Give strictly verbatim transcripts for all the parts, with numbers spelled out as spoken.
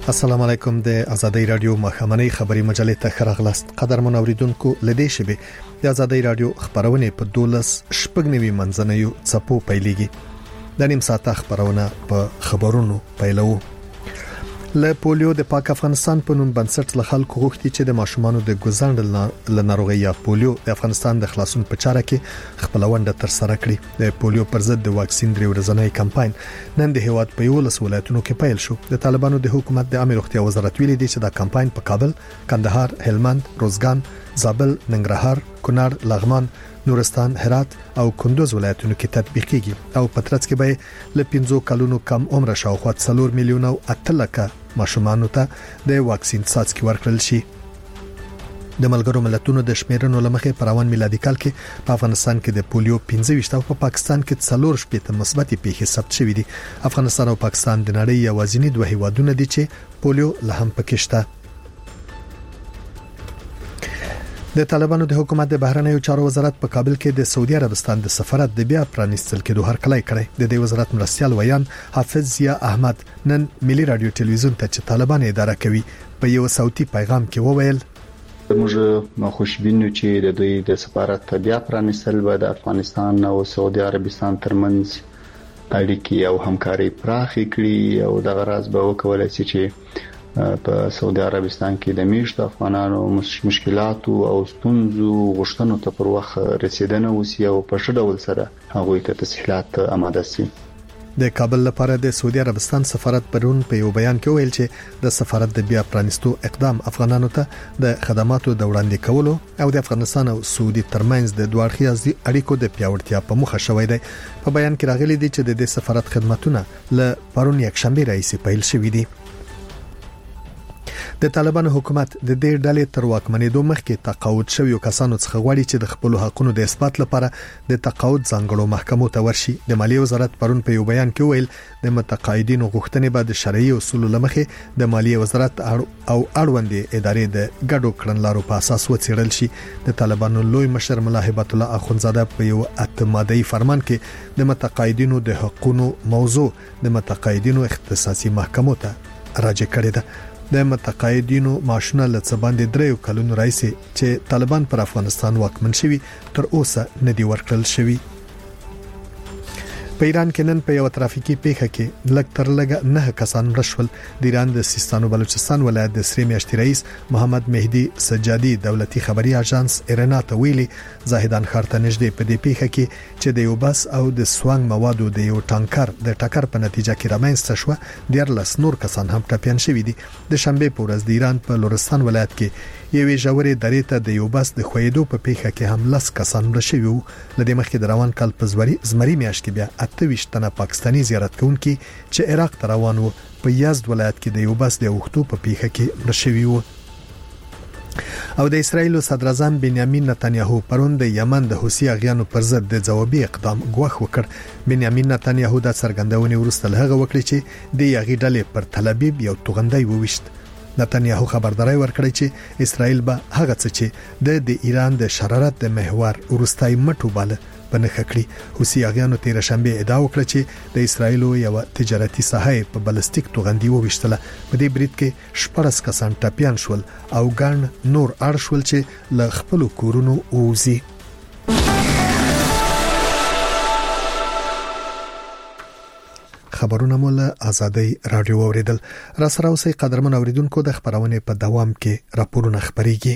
السلام علیکم د آزادۍ رادیو مخامنۍ خبري مجلې ته خراغلاست قدرمن اوریدونکو لدې شبي د آزادۍ رادیو خبرونه په دولس شپږنوي منځنیو څپو پیلېږي د نیم ساعت خبرونه په خبرونو پیلو له پولیو د پاک افغانستان په نوم بنسټ له خلکو غوښتي چې د ماشومانو د ګزاند له ناروغي یا پولیو د افغانستان د خلاصون په چاره کې خپل ونده تر سره کړي د پولیو پر ضد د واکسین درې ورځنی کمپاین نن د هیواد په یو لس ولایتونو کې پیل شو د طالبانو د حکومت د عامه روغتیا وزارت ویلي دی چې دا کمپاین په کابل، کندهار، هلمند، روزګان، زابل، ننګرهار، کونړ، لغمان، نورستان، هرات او کندوز ولایتونو کې تطبیق کیږي او په ترڅ کې به له پنځو کلونو کم عمر شاوخوا څلور میلیون او اتلکه ماشومان ته د واکسین څاڅکي ورکړل شي. د ملګرو ملتونو د شمیرنو لمخې په روان میلادي کال کې په افغانستان کې د پولیو پنځه ویشت او په پاکستان کې څلور شپږ مثبت پیښې ثبت شوې دي. افغانستان او پاکستان د نړۍ یوازینی دوه هیوادونه دي چې پولیو له هم پکې شته. د طالبانو د حکومت د بهرنیو چارو وزارت په کابل کې د سعودي عربستان د سفارت د بیا پرانیستل کېدو هرکلی کړی. د دې وزارت مرستيال ویان حافظ ضیا احمد نن ملي رادیو ټلویزیون ته چې طالبان اداره کوي په یو صوتي پیغام کې وویل موږ خوشبینو چې د دوی د سفارت بیا پرانیستل به د افغانستان او سعودي عربستان ترمنځ اړیکې او همکاري پراخې کړي او د غرض به وکولای شي چې په سعودي عربستان کې د میشت افغانانو مشکلات او ستونزو غوښتنو ته پر وخت رسیدنه وسی او په ښه ډول سره هغوی ته تسهیلات آماده شي. د کابل لپاره د سعودي عربستان سفارت پرون په یو بیان کې ویل چې د سفارت د بیا پرانیستو اقدام افغانانو ته د خدماتو د وړاندې کولو او د افغانستان او سعودي ترمنځ د دوه اړخیزو اړیکو د پیاوړتیا په موخه شوی دی. په بیان کې راغلي دي چې د سفارت خدماتونه له پرون یک شنبه راځي پیل شوې دي. د طالبانو حکومت د دې ډلې تر واکمنېدو مخکې تقاعد شویو کسانو څخه غواړي چې د خپل حقوقو د اثبات لپاره د تقاعد ځانګړو محکمو ته ورشي. د مالیې وزارت پرون په یو بیان کې ویل د متقاعدینو غوښتنې به د شرعي اصولو لمخې د مالیې وزارت او اړوندې ادارې د ګډو کړنلارو په اساس وڅېړل شي. د طالبانو لوی مشر ملا هبت الله اخونزاده په یو اتمادي فرمان کې د متقاعدینو د حقوقو موضوع د متقاعدینو اختصاصي محکمو ته راجع کړی ده. د متقاعدینو معاشونه له څه باندې دریو کلونو راځي چې طالبان پر افغانستان واکمن شوي تر اوسه نه دی ورکړل شوی. په ایران کې نن په یو ترافیکي پیښه کې لږ تر لږه نه کسان مړ شول. د ایران د سیستان او بلوچستان ولایت د سری میاشتې رئیس محمد مهدی سجادي دولتي خبري اژانس ایرنا ته ویلي زاهدان ښار ته نږدې په دې پیښه کې چې د یو بس او د سوانګ موادو د یو ټانکر د ټکر په نتیجه کې رامنځته شو ډیر نور کسان هم ټپيان شوي دي. د شنبه په ورځ د ایران په لورستان ولایت کې یوې ژورې درې ته د یو بس د خویدو په پیښه کې هم لس کسان مړ شوي وو. لدې مخکې د روان کال په زمري میاشت کې بیا اته ویشت تنه پاکستاني زیارت کوونکي چې عراق ته روان وو په یزد ولایت کې د یو بس د وختو په پیښه کې مړ شوي وو. او د اسرایل صدر اعظم بنیامین نتانیاهو پرون د یمن د حوثي اغیانو پر ضد د ځوابي اقدام غوښ وکړ. بنیامین نتانیاهو د څرګندونې وروسته هغه وکړي چې د یغی ډلې پر تل ابیب یو توغندۍ وويشت. نتانیاهو خبرداري ورکړی چې اسرائیل به هغه څه چې د د ایران د شرارت د محور ورستای مټو بالا بنخ کړی. حوثي اغیانو تیر شنبه ادعا وکړه چې د اسرائیل یو تجارتي ساحه په بلستیک توغندي وويشتله. په دې برید کې شپږ کسان ټپيان شول او ګڼ نور اړ شول چې له خپل کورونو ووزي. خبرونه مول آزادۍ رادیو اوریدل. را سره اوسې قدرمن اوریدونکو د خبرونه په دوام کې راپورونه خبريږي.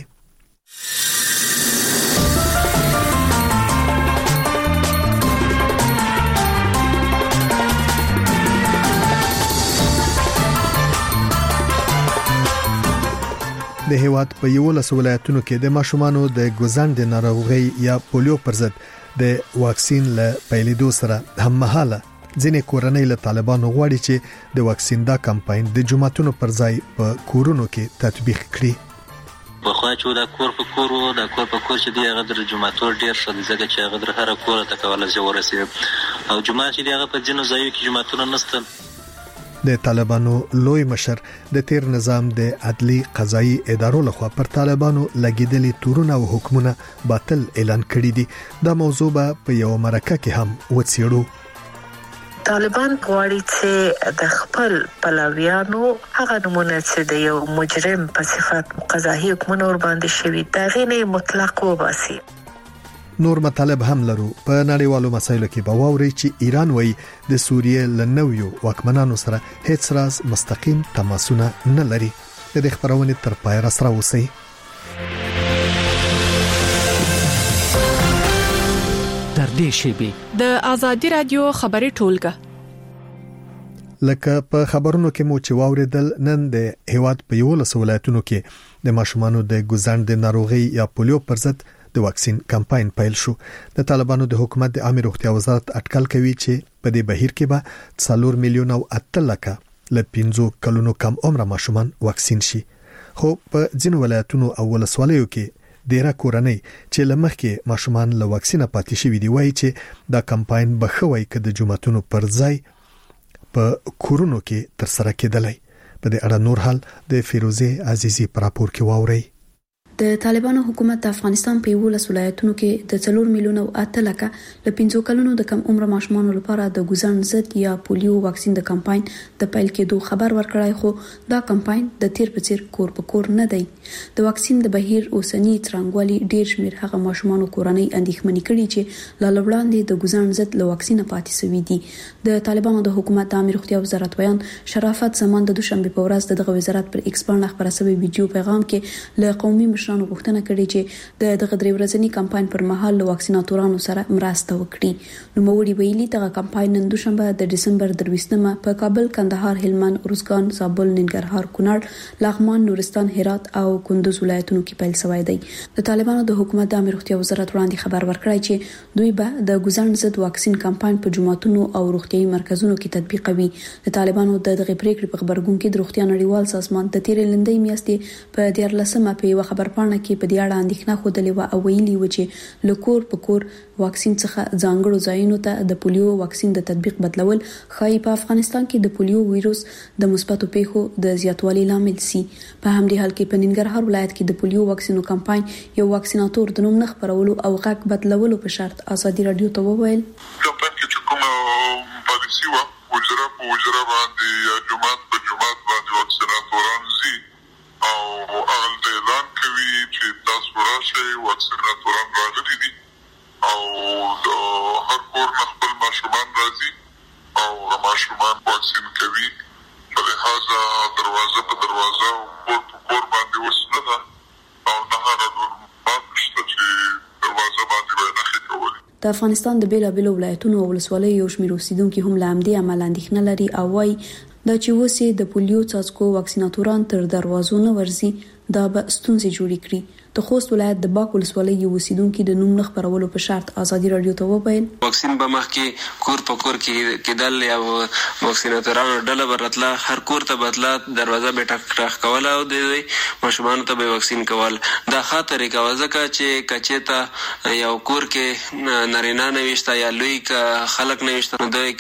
د هیواد په یو لس ولایتونو کې د ماشومانو د ګزاند ناروغي یا پولیو پر ضد د واکسین له پیلېدو سره هم مهاله ځینې کورنۍ له طالبانو غواړي چې د واکسین دا کمپاین د جمعتونو پر ځای په کورونو کې تطبیق کړي. بخوا چې دا کور په کور وو دا کور په کور چې دی هغه د جمعتور ډیر شو ځکه چې هغه در هر کور ته کول زه ورسې او جمعه چې دی هغه په ځینو ځایو کې جمعتونه نشته. د طالبانو لوی مشر د تیر نظام د عدلي قضایي ادارو لخوا پر طالبانو لګیدلي تورونه او حکمونه باطل اعلان کړي دي. دا موضوع به په یو مرکه کې هم وڅېړو. طالبان غواړي چې د خپل پلویانو هغه نمونه چې د یو مجرم په صفت قضایي حکمونه ور باندې شوي دا غینه مطلق وباسي. نور مطالب هم لرو. په نړیوالو مسایلو کې به واوري چې ایران وایي د سوریې لنویو واکمنانو سره هیڅ راز مستقیم تماسونه نه لري. د دې خبرونه تر پای را سره اوسئ. تر دې شی د آزادي رادیو خبري ټولګه لکه په خبرونو کې مو چې واوریدل نن د هیواد په یو لس ولایتونو کې د ماشومانو د ګوزند ناروغي یا پولیو پر ضد د واکسین کمپاین پیل شو. د طالبانو د حکومت د عامه روغتیا وزارت اټکل کوي چې په دې بهیر کې به څلور میلیون او اته لکه ل پنځو کلونو کم عمر ماشومان واکسین شي. خو په ځینو ولایتونو او ولسوالیو کې ډیره کورنۍ چې لمخ کې ماشومان له واکسینه پاتې شوي دی وایي چې دا کمپاین بخوي ک د جمعتونو پر ځای په کورونو کې تر سره کېدلای. په دې اړه نور حال د فیروزه عزیزی پر راپور کې واوري. د طالبانو حکومت د افغانستان په یو لس ولایتونو کې د څلور میلیون او اته لکه ل پنځو کلونو د کم عمر ماشومانو لپاره د ګوزند ضد یا پولیو واکسین د کمپاین د پیل کېدو خبر ورکړای، خو دا کمپاین د تیر په څیر کور په کور نه دی. د واکسین د بهیر اوسنی ترنګوالي ډیر شمیر هغه ماشومانو کورنۍ اندېښمنې کړي چې لا لوړاندې د ګوزند ضد له واکسینه پاتې شوي دي. د طالبانو د حکومت د عامه روغتیا وزارت بیان شرافت زمان د دوشنبه په ورځ دغه وزارت پر ایکس باندې خبره شوی ویډیو پیغام کې له قومي مشرانو غوښتنه کړې چې د دغه درې ورځنی کمپاین پر مهال له واکسیناتورانو سره مرسته وکړي. نو موړي ویلي دغه کمپاین نن دوشنبه د دسمبر درويشتمه په کابل، کندهار، هلمند، ارزګان، زابل، ننګرهار، کونړ، لغمان، نورستان، هرات او کندوز ولایتونو کې پیل شوی دی. د طالبانو د حکومت د عامه روغتیا وزارت وړاندې خبر ورکړی چې دوی به د ګوزند ضد واکسین کمپاین په جمعتونو او روغتيایي مرکزونو کې تطبیقوي. د طالبانو د دغه پریکړې په خبرګون کې د روغتیا نړیوال سازمان د تیرې لندې میاشتې په دیارلسمه په یو خبرپاڼه کې په دې اړه اندېښنه خوده و او ویلي و چې لکور په کور واکسین څخه ځانګړو ځایونو ته د پولیو واکسین د تطبیق بدلول خای په افغانستان کې د پولیو وایروس د مثبتو پیښو د زیاتوالي لامل سي. په همدې حال کې په ننګرهار ولایت کې د پولیو واکسینو کمپاین یو واکسیناتور د نوم نه خبرولو او غږ بدلولو په شرط ازادي رادیو ته وویل کمپاین کې کومه پالیسي و وجره په وجره باندې جمعات په جمعات باندې واکسیناتوران زی او هغه اعلان کوي چې تاسو راشئ واکسیناتوران راغلي دي او د هر کور نه خپل ماشومان راځي او ماشومان واکسین کوي. په لحاظه دروازه په دروازه او کور په کور باندې وسنه ده او نه هر ډول شته چې دروازه باندې به نه کوي. د افغانستان د بیلابیلو ولایتونو او ولسوالیو یو شمېر اوسیدونکو هم له همدې عمل اندېښنه لري او وايي دا چې وسې د پولیو څاڅکو واکسیناتوران تر دروازو نه ورځي دا به ستونزې جوړې کړي. د خوست ولایت د باک ولسوالۍ یو اوسیدونکو د نوم نه خبرولو په شرط ازادي رادیو ته وویل واکسین به مخ کې کور په کور کې کېدل یا واکسیناتورانو ډله برتله هر کور ته بدله دروازه به ټک ټک کوله او د ماشومان ته به واکسین کول. دا خاطر کې وځکه چې کچېته یو کور کې نارینه نوښت یا لوی ک خلک نوښت نو دوی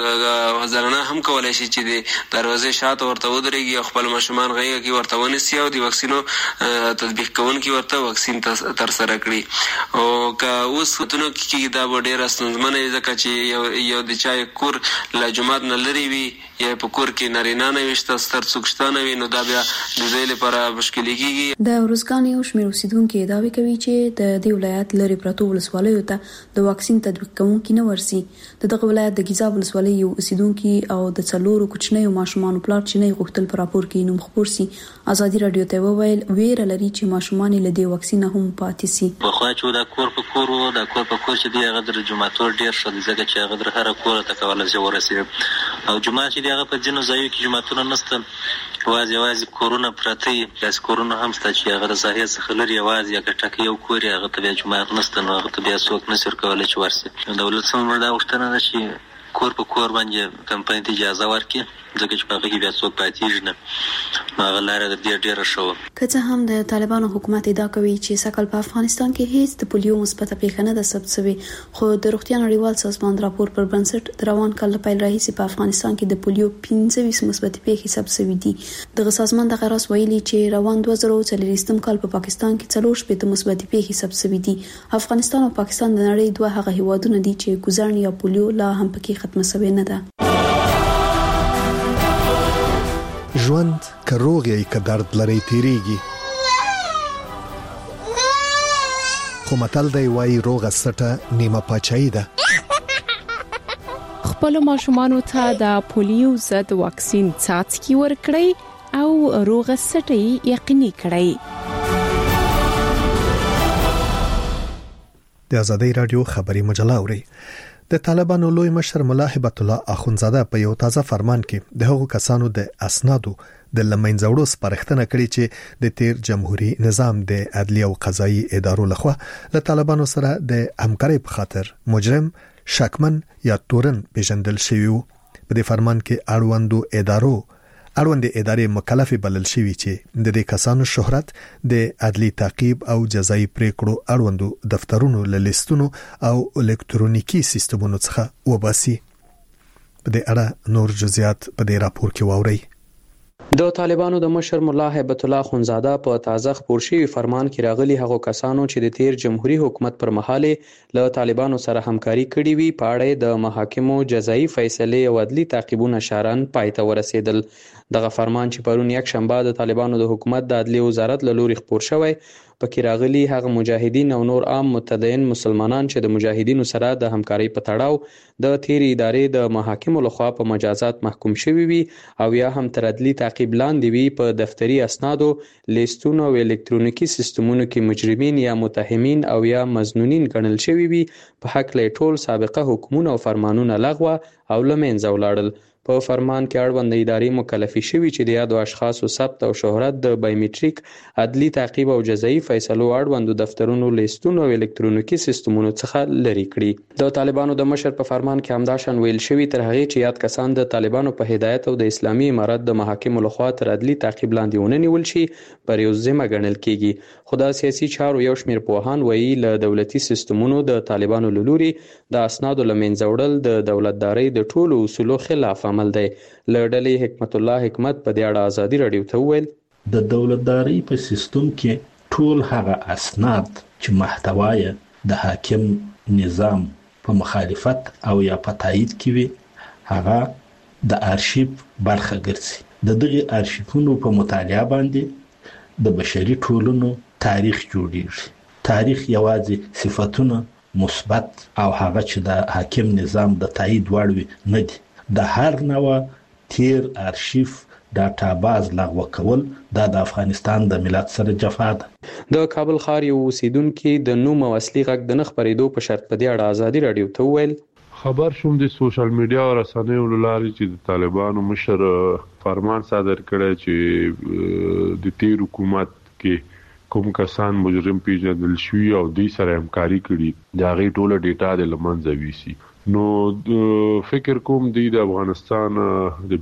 ک ځلنه هم کولای شي چې د دروازې شاته ورته ودرېږي خپل ماشومان غیږه کې ورته ونیسي او د واکسینو تطبیق کوونکي ته واکسین تر سره کړی او که اوس وتونو کې دا ډېر ستونزمنه ځکه چې یو یو د چا کور لا جمعات نه لري وي یا په کور کې نارینه نوښت ستر څوکشتانه وي نو دا بیا د ځای لپاره مشکل کېږي. د ورزګان یو شمېر اوسیدونکو دعوی کوي چې د دې ولایت لري پرتو ولسوالیو ته د واکسین تطبیق کوونکي نه ورسي. دغه ولایت د ګیزاب ولسوالۍ یو اوسیدونکو او د څلورو کوچنیو ماشومان پلار چې نه غوښتل پر راپور کې نوم خبر سي. ازادي رادیو ته وویل ویره لري چې ماشومان له دې واکسین هم پاتې سي. په خو چې دا کور په کور او دا کور په کور چې دی هغه د جمعتور ډیر شو ځکه چې هغه در هر کور ته کول زه ورسې او جمعه چې دی هغه په ځینو ځایو کې جمعتونه نشته واځي واځي کورونه پرته پلاس کورونه هم ست چې هغه ظاهر څخه لري واځي هغه ټکی یو کور هغه ته جمعه نشته نو هغه ته بیا څوک نشر کولای چې ورسې. دولت څنګه دا وختنه ده چې کور په کور باندې کمپاین ته اجازه ورکړي ځکه چې په هغه کې بیا څوک پاتېږي نه. هغه لاره د دې ډېره ښه وه. که څه هم د طالبانو حکومت ادعا کوي چې سږ کال په افغانستان کې هیڅ د پولیو مثبته پیښه نه ده ثبت شوې، خو د روغتیا نړیوال سازمان راپور پر بنسټ د روان کال له پیل راهیسې په افغانستان کې د پولیو پنځه ویشت مثبتې پیښې ثبت شوې دي. دغه سازمان دغه راز ویلي چې روان دوه زره څلوېښتم کال په پاکستان کې څلور شپېته مثبتې پیښې ثبت شوې دي. افغانستان او پاکستان د نړۍ دوه هغه هیوادونه دي چې ګوزړن یا پولیو لا هم پکې ختمه شوې نه ده. ژوند که روغ یې که درد لري تیریږي، خو متل دی وایي روغه سټه نیمه پاچاهي ده. خپل ماشومانو ته د پولیو ضد واکسین څاڅکي ورکړئ او روغه سټه یقیني کړئ. د آزادۍ رادیو خبري مجله اوري. د طالبانو لوی مشر ملا هبت الله اخونزاده په یو تازه فرمان کې د هغو کسانو د اسنادو د لمنځوړو سپارښتنه کړې چې د تیر جمهوریت نظام د عدلیه او قضایي ادارو لخوا له طالبانو سره د همکارۍ په خاطر مجرم، شکمن یا تورن پیژندل شوی وو. په دې فرمان کې اړوندو ادارو اړوند ادارې مکلف بلل شوی چې د دې کسانو شهرت د عدلی تعقیب او جزایي پریکړو اړوندو دفترونو له لیستونو او الکترونیکی سیستمونو څخه وباسي. په دې اړه نور جزئیات په دې راپور کې واورئ. د طالبانو د مشر ملا هبت الله اخونزاده په تازه خبر شوی فرمان کې راغلي هغو کسانو چې د تیر جمهوریت حکومت پر مهال له طالبانو سره همکاري کړې وي په اړه د محاکمو جزایي فیصله او عدلی تعقیبونه شارن پای ته ورسېدل. دغه فرمان چې پرون یک شنبه د طالبانو د حکومت د عدلیه وزارت له لوري خبر شوی پکې راغلي هغه مجاهدین او نور عام متدین مسلمانان چې د مجاهدینو سره د همکارۍ په تړاو د تیر ادارې د محاکمو لخوا په مجازات محکوم شوی وي او یا هم تر عدلی تعقیب لاندې وي په دفتري اسنادو، لیستونو او الکترونیکی سیستمونو کې مجرمین یا متهمین او یا مظنونین ګڼل شوی وي په حق له ټول سابقه حکومتونه او فرمانونه لغوه او لمنځه ولاړل. په فرمان کې اړوند ادارې مکلفي شوي چې د یادو اشخاصو ثبت او شهرت د بایومټریک عدلی تعقیب او جزایي فیصلو اړوند دفترونو، لیستونو او الکترونیکی سیستمونو څخه لري کړي. د طالبانو د مشر په فرمان کې همدا شان ویل شوی تر هغه چې یاد کسان د طالبانو په هدایت او د اسلامي امارت د محاکمو لخوا تر عدلی تعقیب لاندې ونه نیول شي پر یو ذمه ګڼل کیږي. خو د سیاسي چارو یو شمېر پوهان وایي له دولتي سیستمونو د طالبانو له لوري د اسنادو له منځه وړل د دولتدارۍ د ټولو اصولو خلاف عمل دی. له ډلې حکمت الله حکمت په دې اړه آزادي رادیو ته وویل د دولتدارۍ په سیستم کې ټول هغه اسناد چې محتوای د حاکم نظام په مخالفت او یا په تایید کې وي هغه د ارشیف برخه ګرځي. د دغه ارشیفونو په مطالعه باندې د بشري ټولنو تاریخ جوړیږي. تاریخ یوازې صفاتونه مثبت او هغه چې د حاکم نظام د تایید وړ وي نه دي. د هر نوع تیر ارشیف ډاټاباز لغوه کول دا د افغانستان د ملت سره جفا ده. د کابل ښار یو اوسیدونکي د نوم او اصلي غږ د نه خپرېدو په شرط په دې اړه آزادي رادیو ته وویل خبر شوم د سوشل میډیا او رسنیو له لارې چې د طالبانو مشر فرمان صادر کړی چې د تیر حکومت کې کوم کسان مجرم پیژندل شوي او دوی سره همکاري کړي د هغې ټوله ډیټا د لمنځه ویسي. نو فکر کوم دی د افغانستان د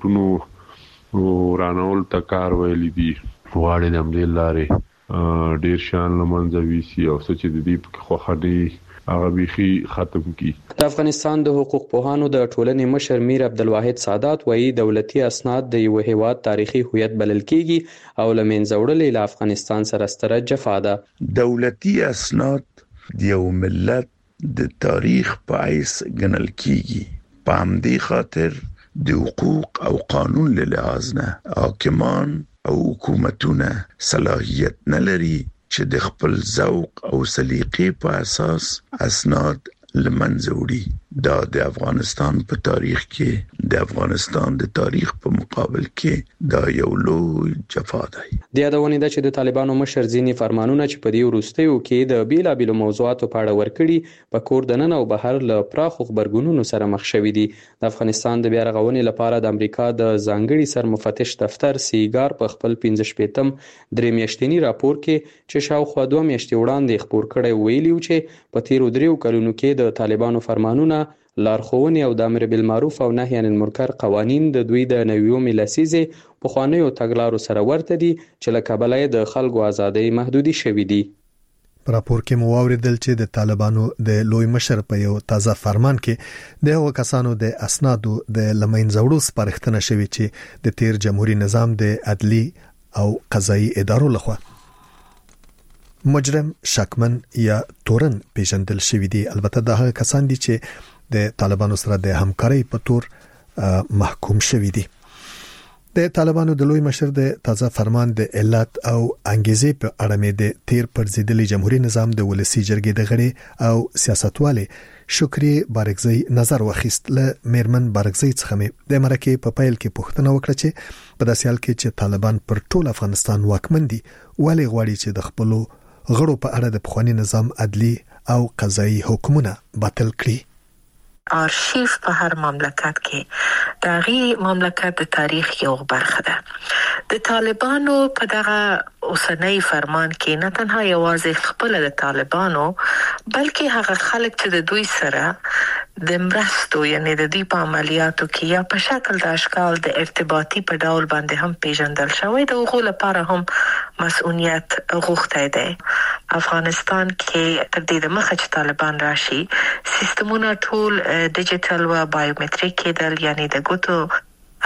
بنسټونو رانول ته کار ویلي دي غواړي د همدې لارې ډیر شان لمنځه ویسي او څه چې د دې خوښه دی هغه بیخي ختم کی. د افغانستان د حقوق پوهانو د ټولنې مشر میر عبدالواحد سادات وایي دولتي اسناد د یو هیواد تاریخي هویت بلل کیږي او له منځه وړل له افغانستان سره ستره جفا ده. دولتي اسناد د یو ملت د تاریخ په حیث ګڼل کیږي. په همدې خاطر د حقوق او قانون له لحاظ نه حاکمان او حکومتونه صلاحیت نه لري چې د خپل ذوق او سلیقې په اساس اسناد لمنځه وړي. دا د افغانستان په تاریخ کې د افغانستان د تاریخ په مقابل کې دا یو لوی جفا دی. د یادونې ده چې د طالبانو مشر ځینې فرمانونه چې په دې وروستیو کې د بیلابیلو موضوعاتو په اړه ورکړي په کور دننه او بهر له پراخو خبرګونونو سره مخ شوي دي. د افغانستان د بیا رغونې لپاره د امریکا د ځانګړي سرمفتش دفتر سیګار په خپل پنځه شپېتم درې میاشتني راپور کې چې شاوخوا دوه میاشتې وړاندې خپور کړی ویلي و چې په تیرو دریو کلونو کې د طالبانو فرمانونه لارښوونې او د امر بالمعروف او نهي عن المنکر قوانین د دوی د نویومې لسیزې پخوانیو تګلارو سره ورته دي چې له کبله یې د خلکو ازادۍ محدودي شوې دي. په راپور کې مو واوریدل چې د طالبانو د لوی مشر په یو تازه فرمان کې د هغو کسانو د اسنادو د لمنځوړو سپارښتنه شوې چې د تیر جمهوریت نظام د عدلي او قضایي ادارو لخوا مجرم، شکمن یا تورن پیژندل شوی دي. البته دا هغه کسان دي چې د طالبانو سره د همکارۍ په تور محکوم شوی دي. د طالبانو د لوی مشر د تازه فرمان د علت او انګیزې په اړه مې د تیر پر ضد جمهوریت نظام د ولسی جرګې د غړي او سیاستوالو شکری بارګزی نظر واخیست. له میرمن بارګزی څخه مې د مرکه په پیل کې پوښتنه وکړه چې په داسې حال کې چې طالبان پر ټول افغانستان واکمن دي، ولې غواړي چې د خپل غړو په اړه د پخوانی نظام عدلی او قضایي حکمونه باطل کړي؟ آرشیف په هر مملکت کې د غي مملکت د تاریخ یو برخه ده. د طالبانو په دغه اوسنۍ فرمان کې نه تنها یوازې خپل د طالبانو بلکې هغه خلک چې د دوی سره د مرستو یعنی د دې په عملیاتو کې یا په شکل د اشکال د ارتباطي په ډول باندې هم پیژندل شوی د هغو لپاره هم مسؤلیت غوښته ده. افغانستان کې تر دې مخه چې طالبان راشي سیستمونه ټول ډیجیټل و بایومټریک کېدل، یعنی د ګوتو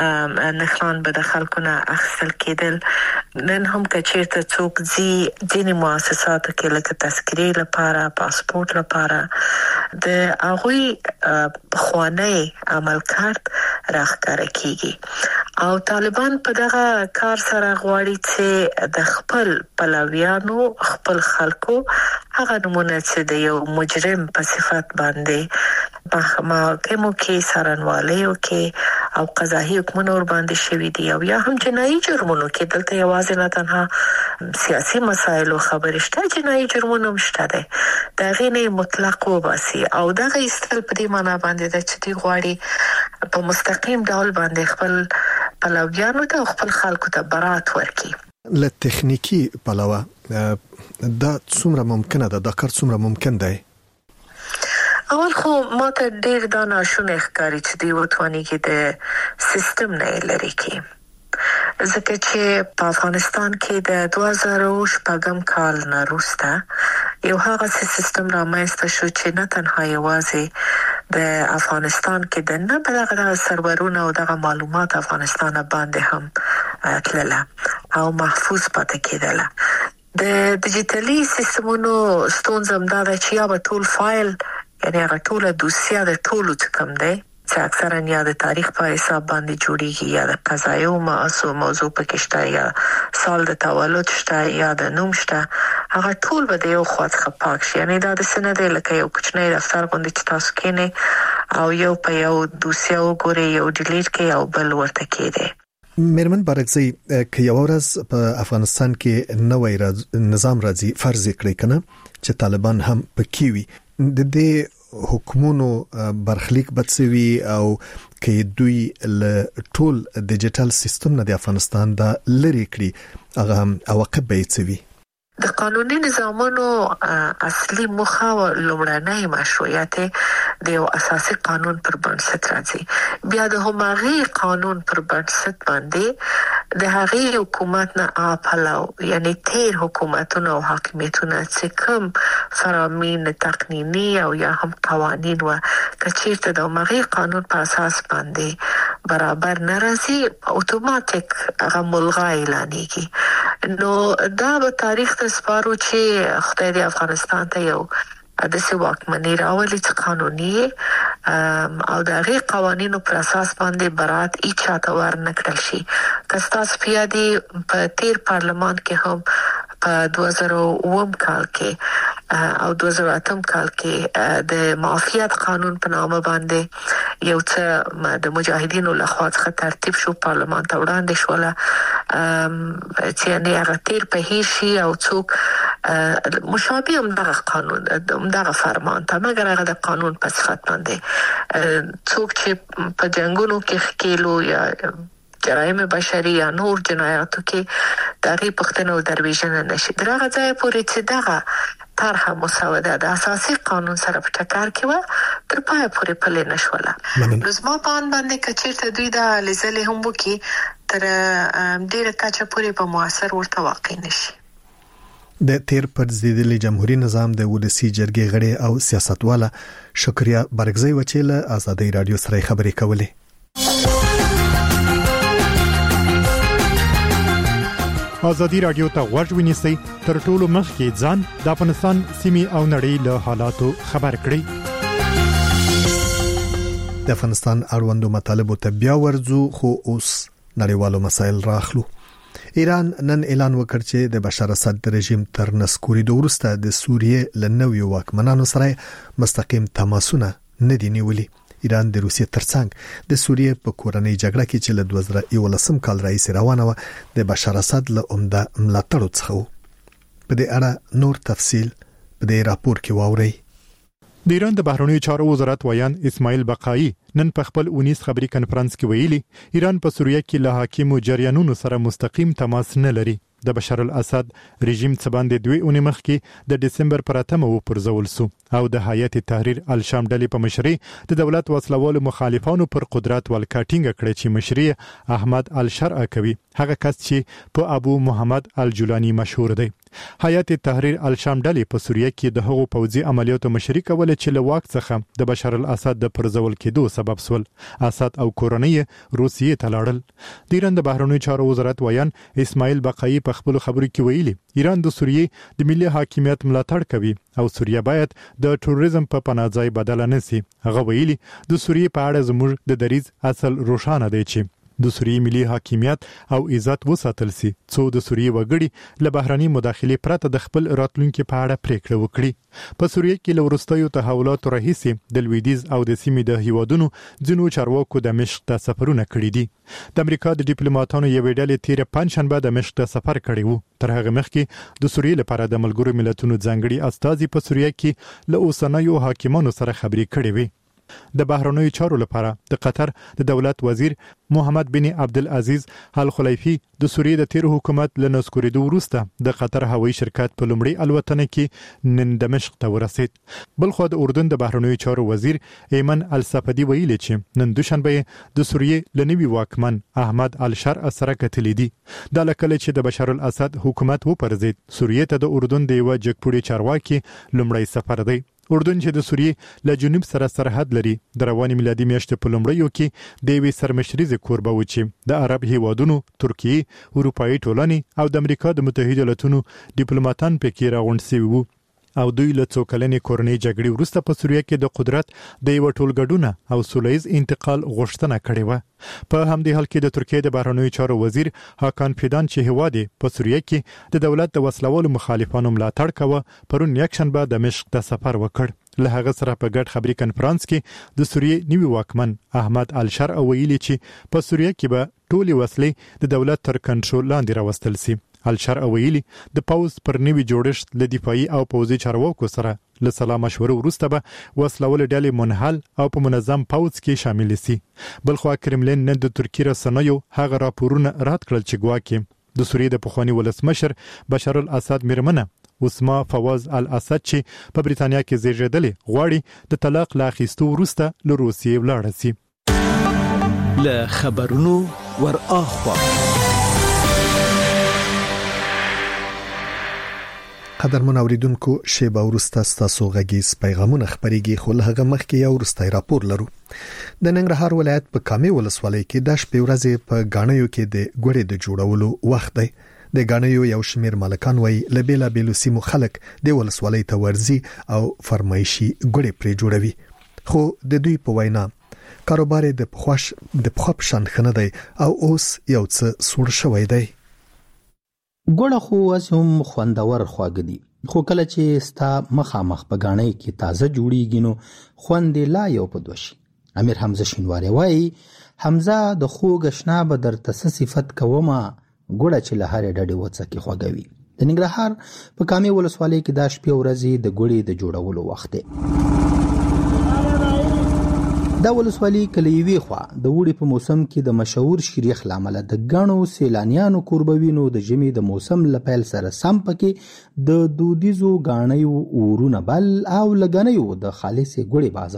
نښان به د خلکو نه اخیستل کېدل. نن هم که چیرته څوک ځي ځینې مؤسساتو کې لکه تذکرې لپاره، پاسپورت لپاره د هغوی پخوانی عمل کارت راښکاره کیږي او طالبان په دغه کار سره غواړي چې د خپل پلویانو خپل خلکو هغه نمونه چې د یو مجرم په صفت باندې په محاکمو کې څارنوالیو کې او قضایي حکمونه ور باندې شوي دي او یا هم جنایي جرمونو کې. دلته یوازې نه تنها سیاسي مسایلو خبرې شته، جنایي جرمونه هم شته دي. دا غینه مطلق وباسي او دغه استل په دې معنا باندې د چې دی غواړي په مستقیم ډول باندې خپل پلویانو ته خپل خلکو ته برات ورکړي. له تخنیکی پلوه دا څومره ممکنه ده؟ دا کار څومره ممکن دی؟ اول خو ماته ډیر دا ناشونه ښکاري چې دی وټوانی کې د سیستم نه لري کې، ځکه چې په افغانستان کې د دوه زره شپږم کال نه وروسته یو هغه سیستم رامنځته شو چې نه تنها یوازې د افغانستان کې د نه بلغه سرورونه او دغه معلومات افغانستان باندې هم تلله او محفوظ پاتې کېدله. د ډیجیټلي سیستمونو ستونزه هم دا ده چې یا به ټول فایل یعنی هغه ټول دوسیه د ټولو څخه کم دی چې اکثرا یا د تاریخ په حساب باندې جوړیږي یا د قضایي موضوع موضوع پکې شته یا سال د تولد شته یا د نوم شته، هغه ټول به د یو خوا څخه پاک شي. یعنی دا د سند لکه یو کوچنی دفتر غوندې چې تاسو کېنئ او یو په یو دوسیه وګورئ، یو ډیلیټ کړئ او بل ورته کېږي. میرمن بارګزی، که یو ورځ په افغانستان کې نوې راز... نظام راځي، فرض کړئ کنه چې طالبان هم پکې وي، د دې حکومونو برخلیک بدسوي او کې دوی له ټول ډیجیټل سیستم نه د افغانستان د لری کړی هغه هم عواقب به یې د قانوني نظامونو اصلي موخه او لومړنۍ مشروعیت د یو اساسي قانون پر بنسټ راځي. بیا د هماغي قانون پر بنسټ باندې د هغې حکومت نه اپلاو یعنی تیر حکومتونو او حاکمیتونو چې کوم فرامین تقنینی او یا هم قوانین و کچیرته د هماغي قانون په اساس باندې برابر ناراضي اتوماتیک هغه ملغا اعلانېږي. نو دا به تاریخ ته سپارو چې خدای دې افغانستان ته یو د څه واکمنۍ راولي چې قانوني او د هغې قوانینو پر اساس باندې برات هیڅ چاته ور نه کړل شي. که ستاسو په یاد په تیر پارلمان کې هم په دوه زره اووه کال کې او دوه زره اتم کال کې د معافیت قانون په نامه باندې یو څه د مجاهدینو لخوا څخه ترتیب شو، پارلمان ته وړاندې شوله چې نه هغه تیر په هیر شي او څوک مشابه هم دغه قانون دغه فرمان ته مګر هغه د قانون په صفت باندې څوک چې په جنگونو کې ښکېلو یا جرایم بشري یا نور جنایاتو کې دغه پښتنو درویژن نشي درغه ځای پورې چې دغه طرح مسوده د اساسي قانون سره په ټکر کې و تر پای پورې پلي نشوله. نو زما په ان باندې کچېرته دوی دا لزلې هم وکي تر ډیره کچه پورې په موثر ورته واقع نشي. د تیر پر ضدلی جمهوریت نظام د ولسی جرګې غړي او سیاستواله شکریا برګزی وچیله آزادۍ رادیو سره خبرې کولې. آزادۍ رادیو ته غوږ ونیسئ، تر ټولو مخکې ځان د افغانستان سیمې او نړۍ له حالاتو خبر کړئ. د افغانستان اړوندو مطالبو ته بیا ورځو، خو اوس نړیوالو مسایل راخلو. ایران نن اعلان وکړ چې د بشار اسد رژیم تر نسکورېدو وروسته د سوریې له نویو واکمنانو سره مستقیم تماسونه نه دي نیولي. ایران د روسیې ترڅنګ د سوریې په کورنۍ جګړه کې چې له دوه زره یولسم کال راهیسې روانه وه د بشار اسد له عمده ملاتړو څخه و. په دې اړه نور تفصیل په دې راپور کې واورئ. د ایران د بهرنیو چارو وزارت ویان اسماعیل بقایی نن په خپل اونیس خبري کانفرنس کې ویلي ایران په سوریه کې له حاکمو جریانونو سره مستقیم تماس نه لري. د بشار الاسد رژیم څخه باندې دوی اونۍ مخکې د دسمبر پر اتمه و پرځول سو او د هیئت تحریر الشام ډلې په مشرۍ د دولت وسلوالو مخالفانو پر قدرت ولکاټینګ کړي چې مشري احمد الشرع کوي، هغه کس چې په ابو محمد الجولانی مشهور دی. هیئت تحریر الشام ډلې په سوریه کې د هغو پوځي عملیاتو مشري کوله چې له واک څخه د بشار الاسد د پرځول کېدو سبب سول. اسد او کورنۍ روسیې ته لاړل. د ایران د بهرنیو چارو وزارت ویان اسماعیل بقایی په خپل خبرو کې ویلي ایران د سوریې د ملي حاکمیت ملاتړ کوي او سوریه باید د ټوریزم په پناهځای بدل نه شي. هغه ویلي د سوریې په اړه زموږ د دریځ اصل روښانه دی چې د سوریې ملي حاکمیت او عزت وساتل سي، څو د سوریې وګړي له بهرني مداخلې پرته د خپل راتلونکو په اړه پریکړه وکړي. په سوریه کې له وروستیو تحولاتو راهیسې د لویدیځ او د سیمې د هیوادونو ځینو چارواکو د دمشق ته سفرونه کړي دي. د امریکا د ډیپلوماټانو یوې ډلې تیر پنځشنبه د دمشق ته سفر کړی وو. تر هغه مخکې د سوریې لپاره د ملګرو ملتونو ځانګړي استازي په سوریه کې له اوسنیو حاکمانو سره خبرې کړې وي. د بهرنیو چارو لپاره د قطر د دولت وزیر محمد بن عبدالعزیز ال خلیفی د سوریې د تیر حکومت له نسکورېدو وروسته د قطر هوایي شرکت په لومړي الوتنه کې نن دمشق ته ورسید. بلخو د اردن د بهرنیو چارو وزیر ایمن الصفدی ویلي چې نن دوشنبه د سوریې له نوي واکمن احمد الشرع سره کتلې دي. دا لکه چې د بشار الاسد حکومت وپرځید سوریې ته د اردن د یو جګپوړي چارواکي لومړی سفر دی. اردن چې د سوریې له جنوب سره سرحد لري د رواني میلادي میاشتې په لومړیو کې د یوې سرمشریزې کوربه و چې د عرب هیوادونو، ترکیې، اروپایي ټولنې او د امریکا د متحده ایالاتونو ډیپلوماټان پکې راغونډ شوي وو او دوی له څو کلنې کورنۍ جګړې وروسته په سوریه کې د قدرت د یو ټولګډونه او سولهییز انتقال غوښتنه کړې وه. په همدې حال کې د ترکیې د بهرنیو چارو وزیر هاکان فیدان چې هیواد په سوریه کې د دولت د وسلوالو مخالفانو ملاتړ کوه پرون یکشنبه دمشق ته سفر وکړ. له هغه سره په ګډ خبري کانفرنس کې د سوریې نیوي واکمن احمد الشرع ویلي چې په سوریه کې به ټولې وسلې د دولت تر کنټرول لاندې راوستل شي. الشرع ویلي د پوز پر نوي جوړښت له دفاعي او پوځي چارواکو سره له سلا مشورو وروسته به وسلوال ډلې منحل او په منظم پوځ کې شامل شي. بلخو کرملین نن د ترکیې رسنیو هغه راپورونه رد کړل چې ګواکې د سوریې د پخواني ولسمشر بشار الاسد میرمنه اسما فواز الاسد چې په بریتانیا کې زیږیدلې غواړي د طلاق لا اخیستو وروسته له روسیې ولاړه شي. له خبرونو ور اخوا قدرمن اوریدونکو شیبه وروسته ستاسو غږیز پیغامونه خبريږي، خو له هغه مخکې یو وروستی راپور لرو. د ننګرهار ولایت په کامې ولسوالۍ کې د شپې ورځې په غاڼیو کې د ګوړې د جوړولو وخت دی. د غاڼیو یو شمیر مالکان وایي له بیلا بیلو سیمو خلک د ولسوالۍ ته ورځي او فرمایشي ګوړې پرې جوړوي، خو د دوی په وینا کاروبار د پخوش د پخوب شان خنه دی او اوس یو څه سوړ شوی دی. ګوړه خو هم خوندور خواږه دي، خو کله چې ستا مخامخ په غاڼۍ کې تازه جوړیږي نو خوند لا یو په دوشي. امیر حمزه شینواری وایي حمزه د خوږ شنا به در تاسو صفت کومه ګوړه چې له هر ډډې وڅ کې خوږوي. د ننګرهار په کامې ولسوالۍ کې د شپې ورځې د ګوړې د جوړولو وخت دی. دا ولسوالۍ کلیوي خوا د وړي په موسم کې د مشهور شریخ لامل د غنو سیلانیانو قربوینو د جمی د موسم لپیل سره سم پکې د دودیزو غاڼیو اورونه بل او لګنیو د خالص ګوړې بازار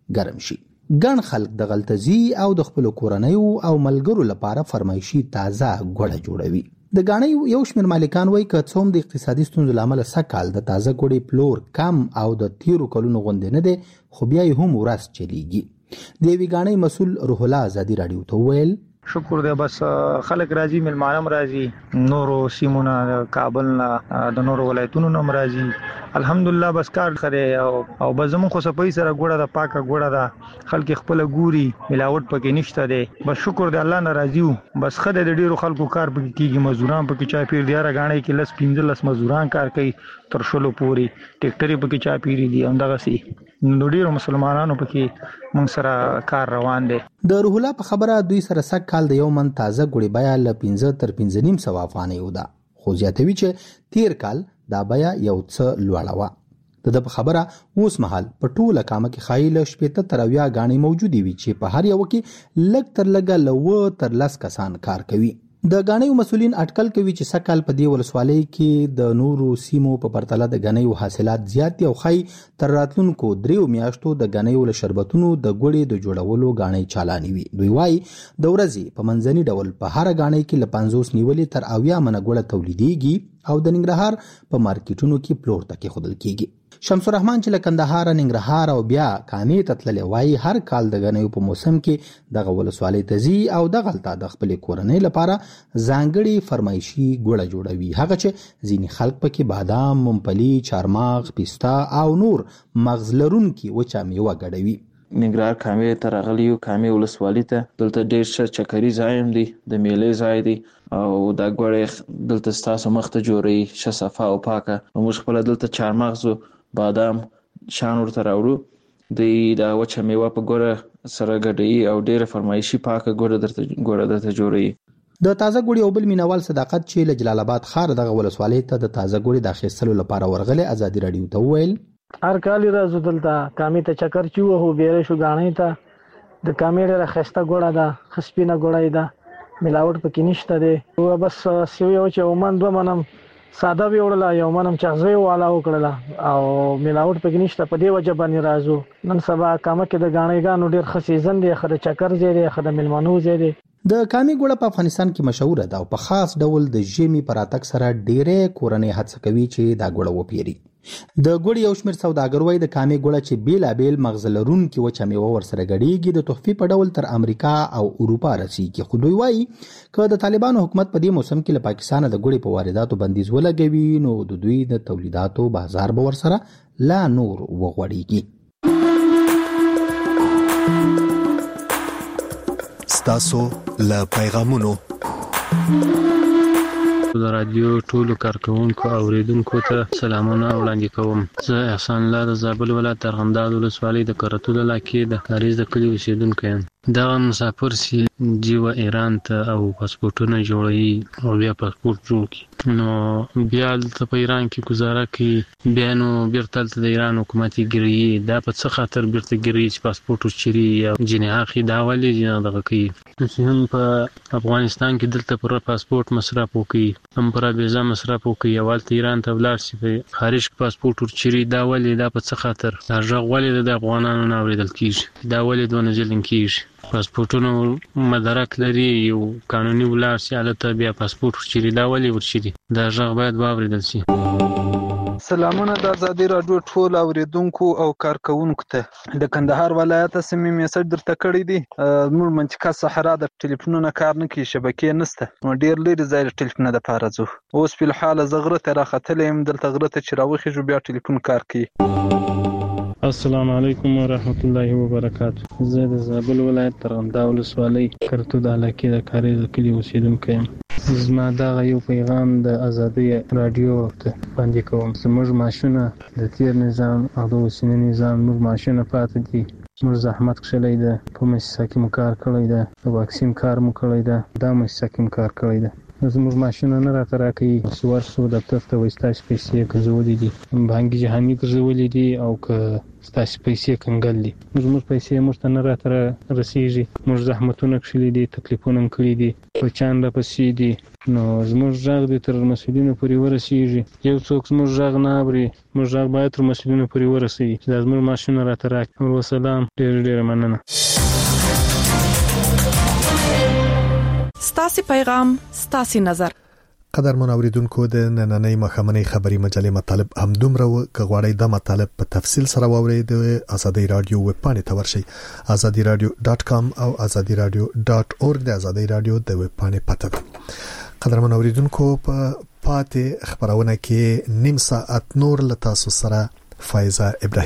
ګرم شي. ګڼ خلک د غلطزي او د خپل کورنیو او ملګرو لپاره فرمایشي تازه ګوړه جوړوي. د غاڼې یو شمېر مالکان وایي که څوم د اقتصادي ستونزو لامل سکهال د تازه ګوړې پلور کم او د تیرو کلونو غوندې نه دی، خو بیا یې هم ورځ چلیږي. د یوې غاڼې مسؤل روح الله ازادي راډیو ته وویل شکر دی، بس خلک راځي، ملمانم راځي، نورو سیمونه کابل نه د نورو ولایتونو نه راځي، الحمدلله بس کار خره او او بزمون خو صفای سره ګوړه د پاکه ګوړه ده، خلک خپل ګوري، ملاوت پکې نشته دی، بس شکر دی الله نه راضیو. بس خدای د ډیرو خلکو کار پکې کیږي، مزدوران پکې چا پیر دیاره غاڼې کې لس پنځه لس مزدوران کار کوي تر شلو پوري، ټریکټر پکې چا پیری دي، همدغه سي نو ډیرو مسلمانانو پکې موږ سره کار روان دی. د روح الله په خبره دوی سره سک کال د یو من تازه ګوړې بیا ل پنځه تر پنځه نیم سوه افغانۍ وده، خو زیاتوي چې تیر کال دا بیا یو څه لوړه وه. د د په خبره اوس مهال په ټوله کامه کې خایل شپېته تر اویا غاڼې موجودې وي چې په هر یو کې لږ تر لږه لوه تر لس کسان کار کوي. د غاڼې مسؤلین اټکل کوي چې سکهال په دې ولسوالۍ کې د نورو سیمو په پرتله د غاڼې حاصلات زیات دي او خای تر راتلونکو دریو میاشتو د غاڼې ول شربتونو د ګوړې د جوړولو غاڼې چالانې وي. دوی وايي د ورځې په منځني ډول په هر غاڼې کې ل پنځوس نیولې تر اویا منه ګوړه تولیدېږي او د ننګرهار په مارکیټونو کې پلور تکي خودل کیږي. شمس الرحمن چې له کندهار ننګرهار او بیا کامې ته تللی وایي هر کال د غنیو په موسم کې دغه ولسوالۍ ته ځي او دغلته د خپلې کورنۍ لپاره ځانګړې فرمایشي ګوړه جوړوي، هغه چې ځینې خلک پکې بادام، ممپلي، چارمغز، پیستا او نور مغز لرونکي وچه میوه ګډوي. ننګرهار کامې ته راغلیو، کامې ولسوالۍ ته، دلته ډېر ښه چکري ځای هم دی، د میلې ځای دی او دا ګوړې دلته ستاسو مخ ته جوړوي ښه صفا او پاکه. موږ خپله دلته چارمغزو، بادام، شان ورته راوړو، دوی دا وچه میوه په ګوړه سره ګډوي او ډېره فرمایشي پاکه ګوړه درته ګوړه درته جوړوي. د تازه ګوړې او بل مینوال صداقت چې له جلال آباد ښار دغه ولسوالۍ ته د تازه ګوړې د اخیستلو لپاره ورغلی ازادي راډیو ته وویل هر کال راځو دلته کامې ته چکر چې وهو بیره شو غاڼې ته، د کامې ډېره ښایسته ګوړه ده، ښه سپینه ګوړه یې ده، ملاوټ پکې نشته دی. بس سوی و چې یو من دوه منم ساده وی وړله، یو منم چغزۍ والا وکړله او ملاوټ پکې نشته. په دې وجه باندې راځو. نن سبا کامه کې د غاڼېګانو ډېر ښه سیزن دی، ښه د چکر ځای دی، ښه د میلمنو ځای دی. د کامې ګوړه په افغانستان کې مشهوره ده او په خاص ډول د ژمي په راتګ سره ډېرې کورنۍ هڅه کوي چې دا ګوړه وپیري. د ګوړې یو شمېر سوداګر وایي د کامې ګوړه چې بیلابیل مغز لرونکي وچه میوه ورسره ګډېږي د تحفې په ډول تر امریکا او اروپا رسیږي. خو دوی وایي که د طالبانو حکومت په دې موسم کې له پاکستانه د ګوړې په وارداتو بندیز ولګوي نو د دوی د تولیداتو بازار به ورسره لا نور وغوړېږي. ستاسو له پیغامونو د رادیو ټولو کارکونکو او اوریدونکو ته سلامونه وړاندې کوم. زه احسان الله د زابل ولایت ارغنداب ولسوالۍ د کرتول علاقې د کاریز د کلي اوسیدونکی یم. دغه مسافر سي جیوه ایران ته او پاسپورټونه جوړوي او بیا پاسپورټ جوړ کړي نو بیا دلته په ایران کې ګزاره کوي، بیا نو بیرته هلته د ایران حکومت یې ګیروي. دا په څه خاطر بیرته ګیروي چې پاسپورټ وچیري یا جنې اخلي، دا ولې دغه کوي. چې هم په افغانستان کې دلته پر پاسپورټ مصرف وکړي، هم پر ویزا مصرف وکړي او هلته ایران ته ولاړ شي په خارج کې پاسپورټ ورچیري، دا ولې، دا په څه خاطر؟ دا غږ ولې د افغانانو نه اورېدل کېږي؟ دا ولې دونه ظلم کېږي؟ پاسپورټونو مدرک لري، یو قانوني ولاړ سي هلته بیا پاسپورټ ورچیري، دا ولې ورچیري؟ دا غږ باید واورېدل سي. سلامونه د ازادي راډیو ټول اوریدونکو او کارکونکو ته. د کندهار ولایت سیمې میسج درته کړی دی. موږ منطقه صحرا د ټلیفونونو کار نه کوي، شبکې نشته، نو ډېر لرې ځای د ټلیفون لپاره ځو. اوس په الحال زه غره ته راختلی یم، دلته غره ته چې راوخیږو بیا ټلیفون کار کوي. السلام علیکم ورحمت الله وبرکاته. زه د زابل ولایت ارغنداب ولسوالۍ کرتود علاقې د کاریز د کلي اوسیدونکی یم. زما دغه یو پیغام د ازادي راډیو ته باندې کوم. زموږ معاشونه د تیر نظام او د اوسني نظام موږ معاشونه پاتې دي. موږ زحمت کښلی ده، په مؤسسه کې مو کار کړی ده، د واکسین کار مو کړی ده، دا مؤسسه کې مو کار کړی ده. زموږ ماشين نه راته راکې سوار سو دفتر ته وستاش پیسې کزولې دي بانګي جهاني کزولې دي او که ستاسو پیسې کنګل دي زموږ پیسې موږ ته نه راته رسیږي موږ زحمتونه کړې دي تکلیفونه کړې دي په چاند پسې دي نو زموږ ځاګ د تر مسؤلینو پورې ورسیږي یو څوک زموږ ځاګ نه اوري موږ ځاګ باید تر مسؤلینو پورې ورسیږي چې زموږ ماشين راته راکې ورسلام ډېر ډېر مننه ستاسو پیغام ستاسو نظر قدر من اوریدونکو د نننۍ مخامنۍ خبري مجلې مطالب هم دومره و که غواړئ د مطالب په تفصیل سره واورئ د ازادي رادیو ویب پاڼې ته ورشئ azadi radio dot com او azadi radio dot org د ازادي رادیو د ویب پاڼې پته قدر من اوریدونکو په پاتې خبرونه کې نیم ساعت نور لتاسو سره فایزه ابراهیم